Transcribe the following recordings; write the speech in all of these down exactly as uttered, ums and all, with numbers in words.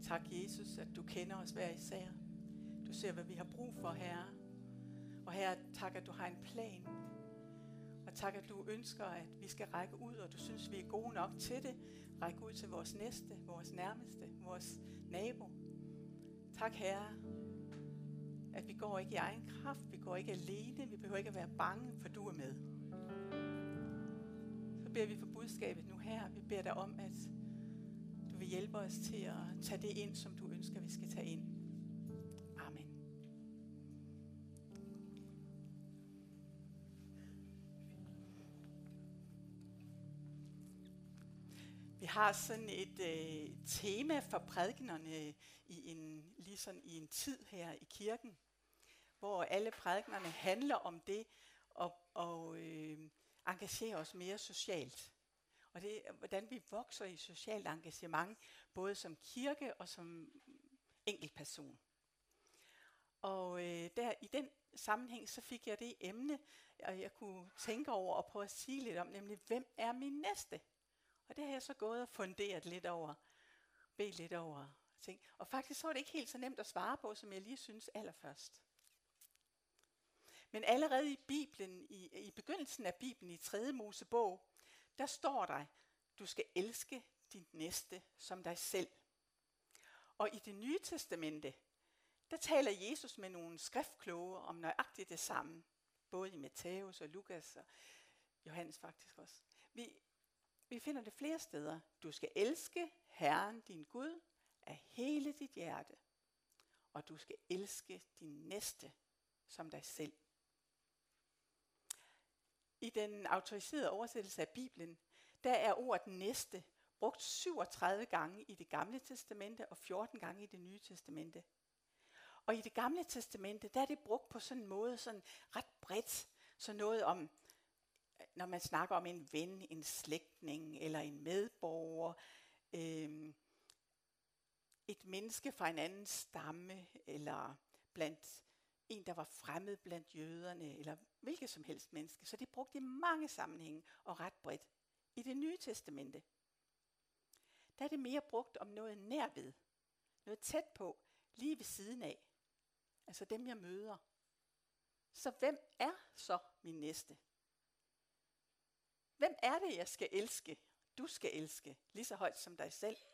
Tak, Jesus, at du kender os hver især. Du ser, hvad vi har brug for, Herre. Og Herre, tak, at du har en plan. Og tak, at du ønsker, at vi skal række ud, og du synes, vi er gode nok til det. Række ud til vores næste, vores nærmeste, vores nabo. Tak, Herre, at vi går ikke i egen kraft, vi går ikke alene, vi behøver ikke at være bange, for du er med. Så beder vi for budskabet nu her. Vi beder dig om, at du vil hjælpe os til at tage det ind, som du ønsker, vi skal tage ind. Amen. Vi har sådan et øh, tema for prædikenerne i en, lige sådan i en tid her i kirken, hvor alle prædikenerne handler om det og, og øh, engagere os mere socialt. Og det er, hvordan vi vokser i socialt engagement, både som kirke og som enkeltperson. Og øh, der, i den sammenhæng, så fik jeg det emne, og jeg kunne tænke over og prøve at sige lidt om, nemlig, hvem er min næste? Og det har jeg så gået og funderet lidt over, bedt lidt over. Ting. Og faktisk så var det ikke helt så nemt at svare på, som jeg lige synes allerførst. Men allerede i Bibelen, i, i begyndelsen af Bibelen, i tredje Mosebog, der står der, du skal elske din næste som dig selv. Og i det nye testamente, der taler Jesus med nogle skriftkloge om nøjagtigt det samme. Både i Matthæus og Lukas og Johannes faktisk også. Vi, vi finder det flere steder. Du skal elske Herren, din Gud, af hele dit hjerte. Og du skal elske din næste som dig selv. I den autoriserede oversættelse af Bibelen, der er ordet næste brugt syvogtredive gange i det gamle testamente og fjorten gange i det nye testamente. Og i det gamle testamente, der er det brugt på sådan en måde, sådan ret bredt, så noget om, når man snakker om en ven, en slægtning eller en medborger, øh, et menneske fra en anden stamme, eller blandt en, der var fremmed blandt jøderne, eller hvilket som helst menneske. Så det er brugt i mange sammenhænge og ret bredt. I det nye testamente, der er det mere brugt om noget nær ved, noget tæt på, lige ved siden af. Altså dem, jeg møder. Så hvem er så min næste? Hvem er det, jeg skal elske? Du skal elske, lige så højt som dig selv.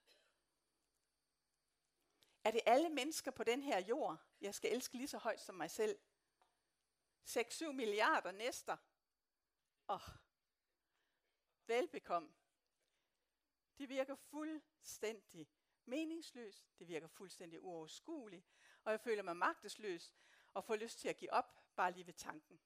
Er det alle mennesker på den her jord, jeg skal elske lige så højt som mig selv? seks syv milliarder næster. Åh, oh, velbekomme. Det virker fuldstændig meningsløst. Det virker fuldstændig uoverskueligt. Og jeg føler mig magtesløs og får lyst til at give op, bare lige ved tanken.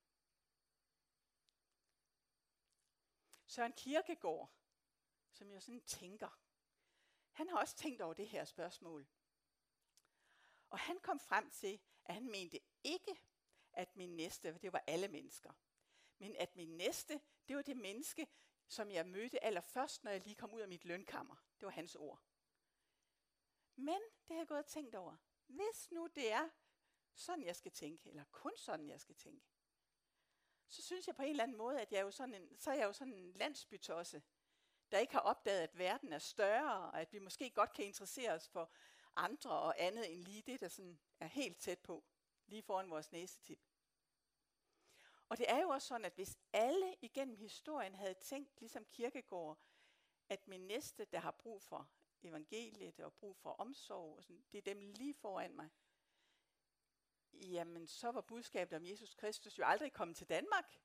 Søren Kierkegaard, som jo sådan tænker, han har også tænkt over det her spørgsmål. Og han kom frem til, at han mente ikke, at min næste, det var alle mennesker. Men at min næste, det var det menneske, som jeg mødte allerførst, når jeg lige kom ud af mit lønkammer. Det var hans ord. Men det har jeg gået og tænkt over. Hvis nu det er sådan, jeg skal tænke, eller kun sådan, jeg skal tænke, så synes jeg på en eller anden måde, at jeg er jo sådan en, så er jeg jo sådan en landsbytosse, der ikke har opdaget, at verden er større, og at vi måske godt kan interessere os for andre og andet end lige det, der sådan er helt tæt på, lige foran vores næsetip. Og det er jo også sådan, at hvis alle igennem historien havde tænkt, ligesom Kierkegaard, at min næste, der har brug for evangeliet og brug for omsorg, og sådan, det er dem lige foran mig, jamen så var budskabet om Jesus Kristus jo aldrig kommet til Danmark.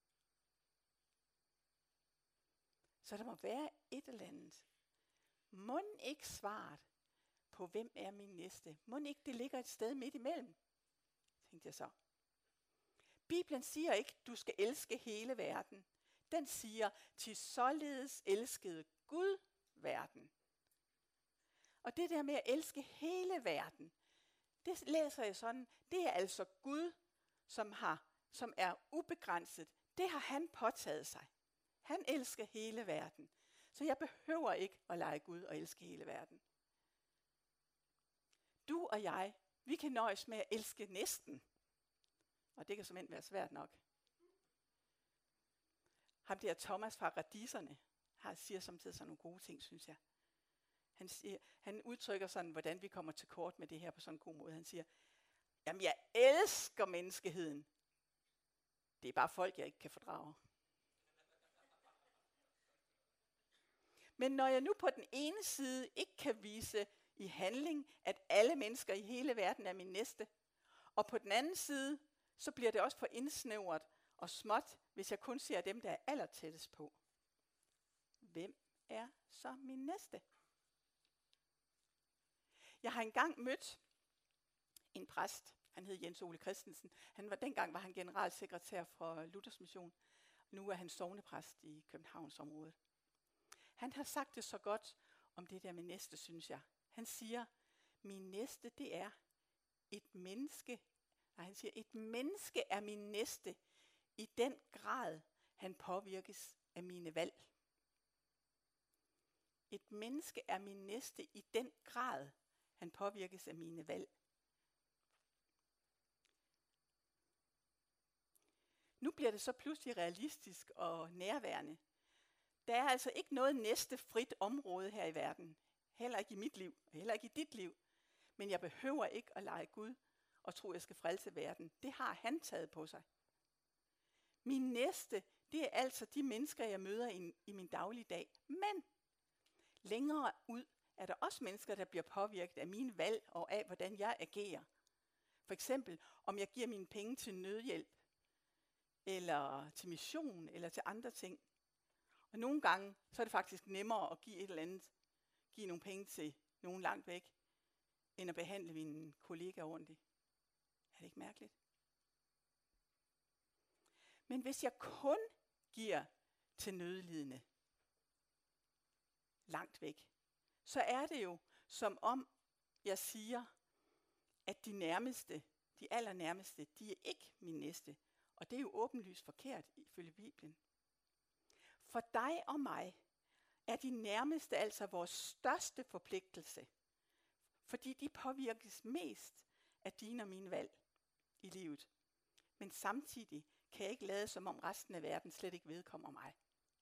Så der må være et eller andet. Mon ikke svaret på, hvem er min næste? Mon ikke det ligger et sted midt imellem? Tænkte jeg så. Bibelen siger ikke, du skal elske hele verden. Den siger, til således elskede Gud verden. Og det der med at elske hele verden, det læser jeg sådan, det er altså Gud, som, har, som er ubegrænset. Det har han påtaget sig. Han elsker hele verden. Så jeg behøver ikke at lege Gud og elske hele verden. Du og jeg, vi kan nøjes med at elske næsten. Og det kan simpelthen være svært nok. Ham der Thomas fra Radiserne, har siger samtidig sådan nogle gode ting, synes jeg. Han, siger, han udtrykker sådan, hvordan vi kommer til kort med det her på sådan en god måde. Han siger, jamen jeg elsker menneskeheden. Det er bare folk, jeg ikke kan fordrage. Men når jeg nu på den ene side ikke kan vise i handling, at alle mennesker i hele verden er min næste, og på den anden side, så bliver det også for indsnævret og småt, hvis jeg kun ser dem, der er allertættest på. Hvem er så min næste? Jeg har engang mødt en præst, han hed Jens Ole Christensen. Han var, dengang var han generalsekretær for Luthers Mission. Nu er han sognepræst i Københavnsområdet. Han har sagt det så godt om det der med næste, synes jeg. Han siger, min næste, det er et menneske. Nej, han siger, et menneske er min næste i den grad, han påvirkes af mine valg. Et menneske er min næste i den grad, han påvirkes af mine valg. Nu bliver det så pludselig realistisk og nærværende. Der er altså ikke noget næste frit område her i verden. Heller ikke i mit liv, heller ikke i dit liv. Men jeg behøver ikke at lege Gud og tro, jeg skal frelse verden. Det har han taget på sig. Min næste, det er altså de mennesker, jeg møder i, i min daglige dag. Men længere ud er der også mennesker, der bliver påvirket af mine valg og af, hvordan jeg agerer. For eksempel, om jeg giver mine penge til nødhjælp, eller til mission, eller til andre ting. Og nogle gange, så er det faktisk nemmere at give et eller andet, give nogle penge til nogen langt væk, end at behandle mine kollegaer ordentligt. Er det ikke mærkeligt? Men hvis jeg kun giver til nødlidende, langt væk, så er det jo som om jeg siger, at de nærmeste, de allernærmeste, de er ikke min næste. Og det er jo åbenlyst forkert ifølge Bibelen. For dig og mig er de nærmeste altså vores største forpligtelse, fordi de påvirkes mest af dine og mine valg i livet. Men samtidig kan jeg ikke lade, som om resten af verden slet ikke vedkommer mig.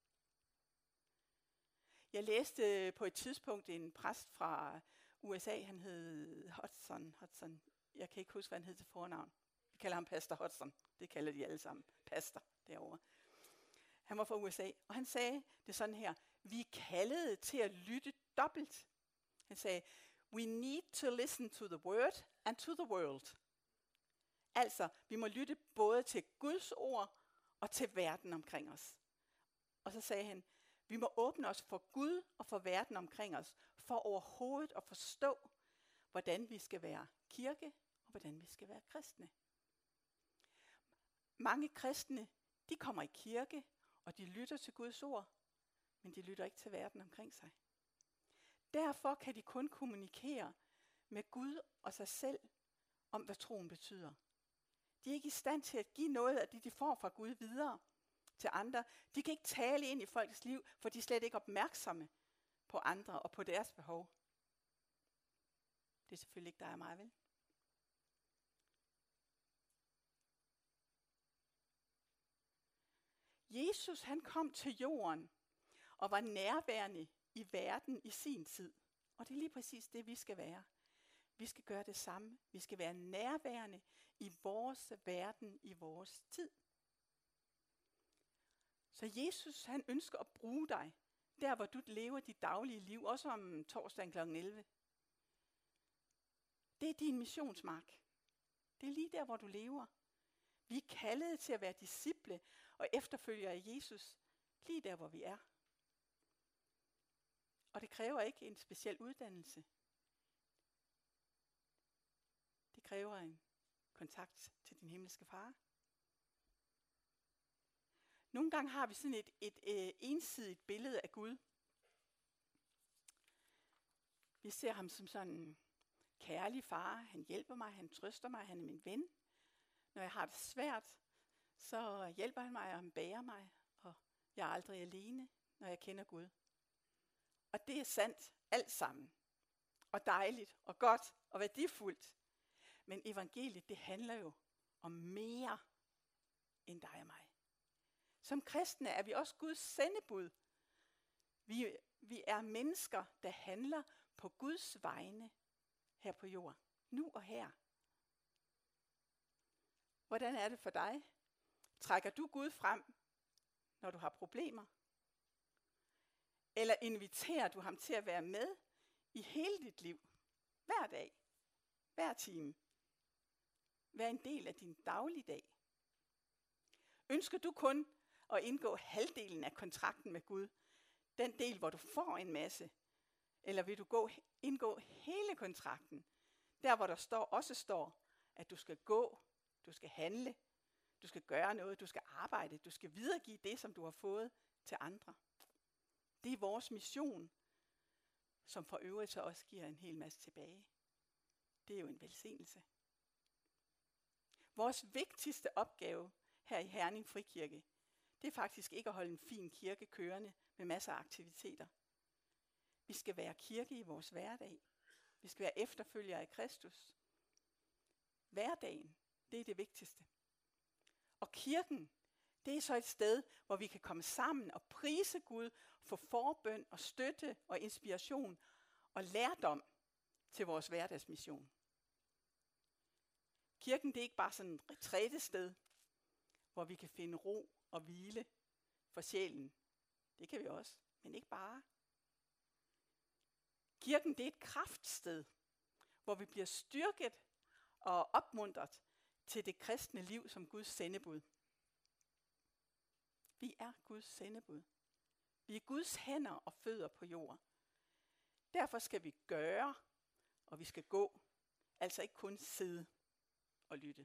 Jeg læste på et tidspunkt en præst fra U S A, han hed Hudson. Hudson. Jeg kan ikke huske, hvad han hed til fornavn. Vi kalder ham Pastor Hudson. Det kalder de alle sammen. Pastor derovre. Han var fra U S A, og han sagde det sådan her. Vi er kaldet til at lytte dobbelt. Han sagde, we need to listen to the word and to the world. Altså, vi må lytte både til Guds ord og til verden omkring os. Og så sagde han, vi må åbne os for Gud og for verden omkring os, for overhovedet at forstå, hvordan vi skal være kirke og hvordan vi skal være kristne. Mange kristne, de kommer i kirke, og de lytter til Guds ord, men de lytter ikke til verden omkring sig. Derfor kan de kun kommunikere med Gud og sig selv om, hvad troen betyder. De er ikke i stand til at give noget af det, de får fra Gud videre til andre. De kan ikke tale ind i folks liv, for de er slet ikke opmærksomme på andre og på deres behov. Det er selvfølgelig ikke dig og mig, vel? Jesus, han kom til jorden og var nærværende i verden i sin tid. Og det er lige præcis det, vi skal være. Vi skal gøre det samme. Vi skal være nærværende i vores verden, i vores tid. Så Jesus, han ønsker at bruge dig, der hvor du lever dit daglige liv, også om torsdagen klokken elleve. Det er din missionsmark. Det er lige der, hvor du lever. Vi er kaldet til at være disciple og efterfølgere af Jesus, lige der, hvor vi er. Og det kræver ikke en speciel uddannelse. Det kræver en kontakt til din himmelske far. Nogle gange har vi sådan et, et, et ensidigt billede af Gud. Vi ser ham som sådan en kærlig far. Han hjælper mig, han trøster mig, han er min ven. Når jeg har det svært, så hjælper han mig, og han bærer mig, og jeg er aldrig alene, når jeg kender Gud. Og det er sandt alt sammen. Og dejligt, og godt, og værdifuldt. Men evangeliet, det handler jo om mere end dig og mig. Som kristne er vi også Guds sendebud. Vi, vi er mennesker, der handler på Guds vegne her på jorden. Nu og her. Hvordan er det for dig? Trækker du Gud frem, når du har problemer? Eller inviterer du ham til at være med i hele dit liv? Hver dag. Hver time. Vær en del af din dagligdag. Ønsker du kun at indgå halvdelen af kontrakten med Gud? Den del, hvor du får en masse? Eller vil du gå, indgå hele kontrakten? Der, hvor der står, også står, at du skal gå, du skal handle, du skal gøre noget, du skal arbejde, du skal videregive det, som du har fået til andre. Det er vores mission, som for øvrigt så også giver en hel masse tilbage. Det er jo en velsignelse. Vores vigtigste opgave her i Herning Frikirke, det er faktisk ikke at holde en fin kirke kørende med masser af aktiviteter. Vi skal være kirke i vores hverdag. Vi skal være efterfølgere af Kristus. Hverdagen, det er det vigtigste. Og kirken, det er så et sted, hvor vi kan komme sammen og prise Gud for forbøn og støtte og inspiration og lærdom til vores hverdagsmission. Kirken, det er ikke bare sådan et retrætested, hvor vi kan finde ro og hvile for sjælen. Det kan vi også, men ikke bare. Kirken, det er et kraftsted, hvor vi bliver styrket og opmuntret til det kristne liv som Guds sendebud. Vi er Guds sendebud. Vi er Guds hænder og fødder på jorden. Derfor skal vi gøre, og vi skal gå. Altså ikke kun sidde og lytte.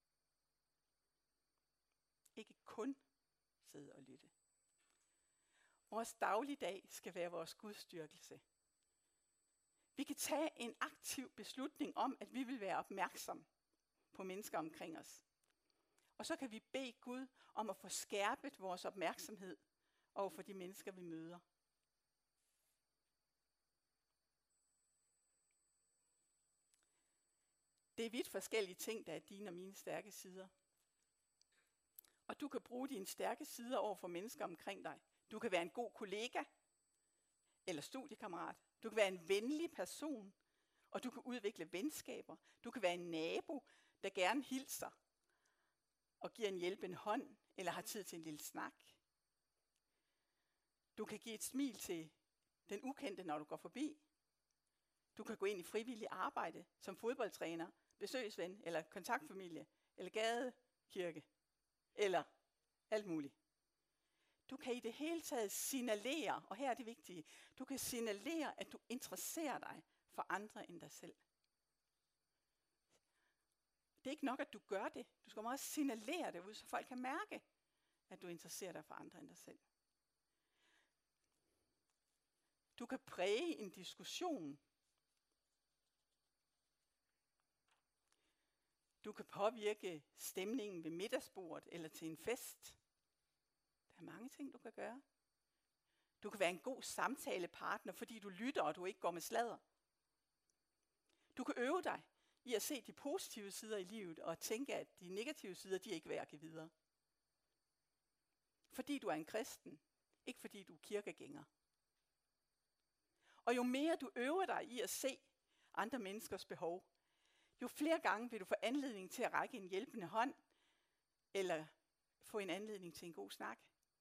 Ikke kun sidde og lytte. Vores dagligdag skal være vores gudstyrkelse. Vi kan tage en aktiv beslutning om, at vi vil være opmærksom på mennesker omkring os. Og så kan vi bede Gud om at få skærpet vores opmærksomhed over for de mennesker, vi møder. Det er vidt forskellige ting, der er dine og mine stærke sider. Og du kan bruge dine stærke sider over for mennesker omkring dig. Du kan være en god kollega eller studiekammerat. Du kan være en venlig person, og du kan udvikle venskaber. Du kan være en nabo, der gerne hilser og giver en hjælpende hånd, eller har tid til en lille snak. Du kan give et smil til den ukendte, når du går forbi. Du kan gå ind i frivillig arbejde som fodboldtræner, besøgsven, eller kontaktfamilie, eller gadekirke, eller alt muligt. Du kan i det hele taget signalere, og her er det vigtige, du kan signalere, at du interesserer dig for andre end dig selv. Det er ikke nok, at du gør det. Du skal også signalere det ud, så folk kan mærke, at du interesserer dig for andre end dig selv. Du kan præge en diskussion. Du kan påvirke stemningen ved middagsbordet eller til en fest. Der er mange ting, du kan gøre. Du kan være en god samtalepartner, fordi du lytter, og du ikke går med sladder. Du kan øve dig i at se de positive sider i livet, og tænke, at de negative sider, de er ikke værd at give videre. Fordi du er en kristen, ikke fordi du er kirkegænger. Og jo mere du øver dig i at se andre menneskers behov, jo flere gange vil du få anledning til at række en hjælpende hånd, eller få en anledning til en god snak.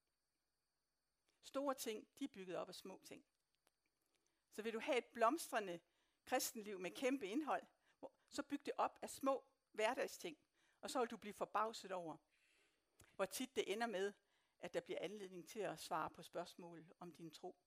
Store ting, de er bygget op af små ting. Så vil du have et blomstrende kristenliv med kæmpe indhold, så byg det op af små hverdagsting, og så vil du blive forbavset over, hvor tit det ender med, at der bliver anledning til at svare på spørgsmål om din tro.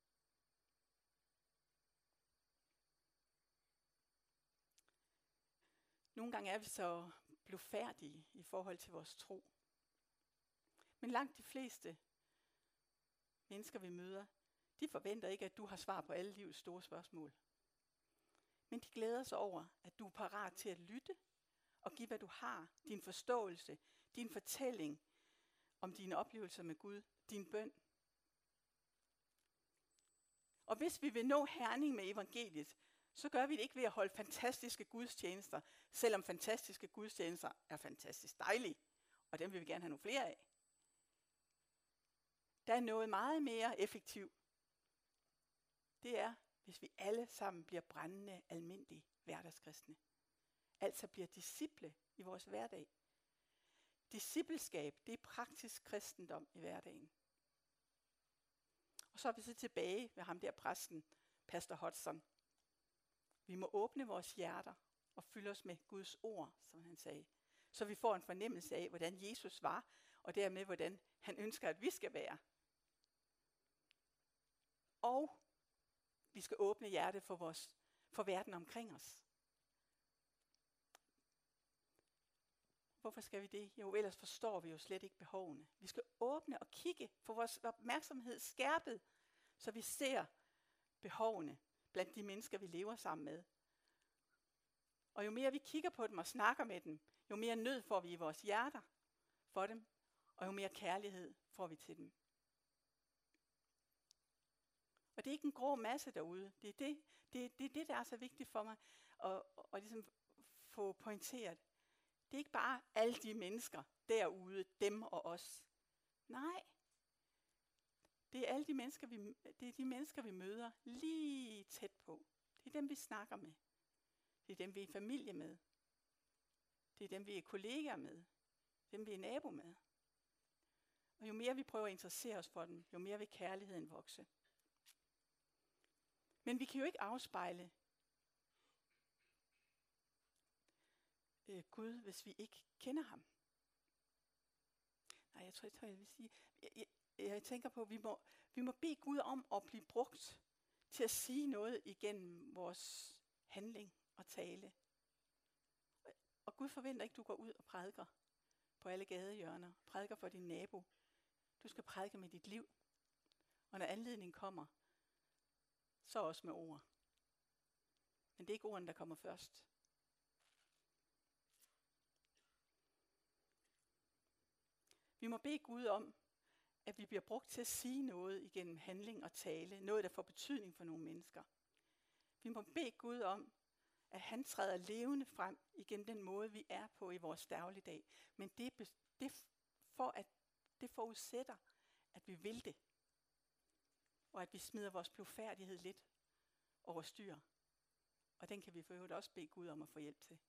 Nogle gange er vi så blufærdige i forhold til vores tro. Men langt de fleste mennesker, vi møder, de forventer ikke, at du har svar på alle livets store spørgsmål. Men de glæder sig over, at du er parat til at lytte og give, hvad du har, din forståelse, din fortælling om dine oplevelser med Gud, din bøn. Og hvis vi vil nå Herning med evangeliet, så gør vi det ikke ved at holde fantastiske gudstjenester, selvom fantastiske gudstjenester er fantastisk dejlige, og dem vil vi gerne have nogle flere af. Der er noget meget mere effektivt. Det er, hvis vi alle sammen bliver brændende, almindelige hverdagskristne. Altså bliver disciple i vores hverdag. Discipleskab, det er praktisk kristendom i hverdagen. Og så er vi så tilbage ved ham der præsten, pastor Hodgson. Vi må åbne vores hjerter og fylde os med Guds ord, som han sagde. Så vi får en fornemmelse af, hvordan Jesus var, og dermed, hvordan han ønsker, at vi skal være. Og vi skal åbne hjertet for, vores, for verden omkring os. Hvorfor skal vi det? Jo, ellers forstår vi jo slet ikke behovene. Vi skal åbne og kigge, for vores opmærksomhed skærpet, så vi ser behovene blandt de mennesker, vi lever sammen med. Og jo mere vi kigger på dem og snakker med dem, jo mere nød får vi i vores hjerter for dem, og jo mere kærlighed får vi til dem. Og det er ikke en grå masse derude. Det er det, det, det, det der er så vigtigt for mig at, at, at ligesom få pointeret. Det er ikke bare alle de mennesker derude, dem og os. Nej. Det er alle de mennesker, vi, det er de mennesker, vi møder lige tæt på. Det er dem, vi snakker med. Det er dem, vi er familie med. Det er dem, vi er kollegaer med. Dem, vi er nabo med. Og jo mere vi prøver at interessere os for dem, jo mere vil kærligheden vokse. Men vi kan jo ikke afspejle øh, Gud, hvis vi ikke kender ham. Nej, jeg tror, jeg, tror, jeg vil sige, jeg, jeg, jeg tænker på, at vi må, vi må bede Gud om at blive brugt til at sige noget igennem vores handling og tale. Og Gud forventer ikke, at du går ud og prædiker på alle gadehjørner, prædiker for din nabo. Du skal prædike med dit liv. Og når anledningen kommer, så også med ord. Men det er ikke ordene, der kommer først. Vi må bede Gud om, at vi bliver brugt til at sige noget igennem handling og tale. Noget, der får betydning for nogle mennesker. Vi må bede Gud om, at han træder levende frem igennem den måde, vi er på i vores dagligdag. Men det, det, for at, det forudsætter, at vi vil det. Og at vi smider vores blufærdighed lidt over styr. Og den kan vi for øvrigt også bede Gud om at få hjælp til.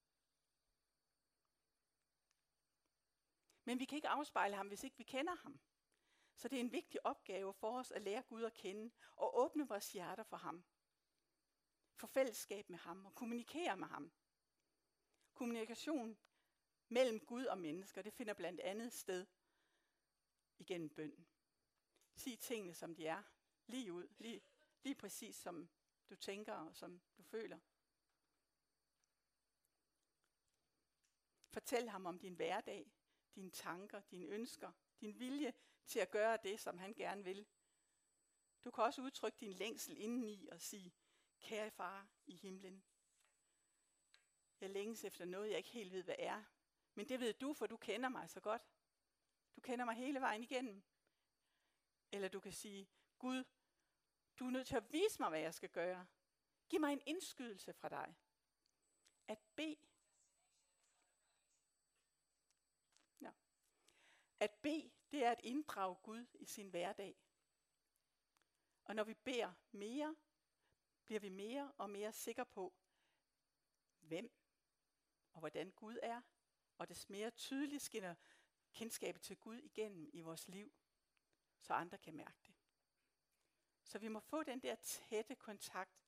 Men vi kan ikke afspejle ham, hvis ikke vi kender ham. Så det er en vigtig opgave for os at lære Gud at kende og åbne vores hjerter for ham. For fællesskab med ham og kommunikere med ham. Kommunikation mellem Gud og mennesker, det finder blandt andet sted igennem bøn. Sig tingene, som de er. Lige ud. Lige, lige præcis som du tænker og som du føler. Fortæl ham om din hverdag, dine tanker, dine ønsker, din vilje til at gøre det, som han gerne vil. Du kan også udtrykke din længsel indeni og sige, kære far i himlen, jeg længes efter noget, jeg ikke helt ved, hvad er. Men det ved du, for du kender mig så godt. Du kender mig hele vejen igennem. Eller du kan sige, Gud, du er nødt til at vise mig, hvad jeg skal gøre. Giv mig en indskydelse fra dig. At bede. Ja. At bede, det er at inddrage Gud i sin hverdag. Og når vi beder mere, bliver vi mere og mere sikre på, hvem og hvordan Gud er. Og des mere tydeligt skinner kendskabet til Gud igennem i vores liv, så andre kan mærke det. Så vi må få den der tætte kontakt,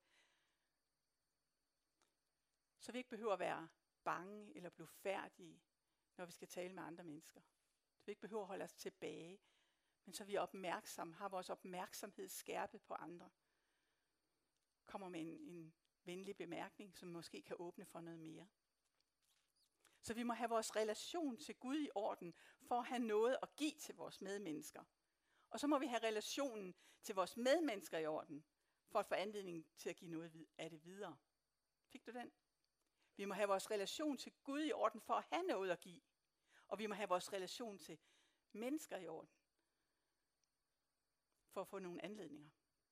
så vi ikke behøver at være bange eller blufærdige, når vi skal tale med andre mennesker. Så vi ikke behøver at holde os tilbage, men så vi er opmærksomme, har vores opmærksomhed skærpet på andre. Kommer med en, en venlig bemærkning, som måske kan åbne for noget mere. Så vi må have vores relation til Gud i orden, for at have noget at give til vores medmennesker. Og så må vi have relationen til vores medmennesker i orden, for at få anledning til at give noget af det videre. Fik du den? Vi må have vores relation til Gud i orden, for at have noget at give. Og vi må have vores relation til mennesker i orden, for at få nogle anledninger.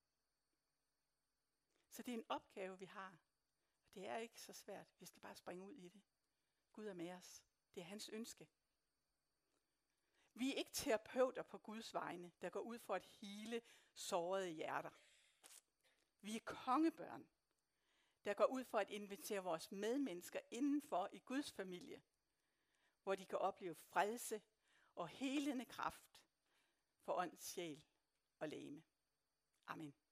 Så det er en opgave, vi har. Og det er ikke så svært. Vi skal bare springe ud i det. Gud er med os. Det er hans ønske. Vi er ikke terapeuter på Guds vegne, der går ud for at hele sårede hjerter. Vi er kongebørn, der går ud for at invitere vores medmennesker indenfor i Guds familie, hvor de kan opleve frelse og helende kraft for ånd, sjæl og legeme. Amen.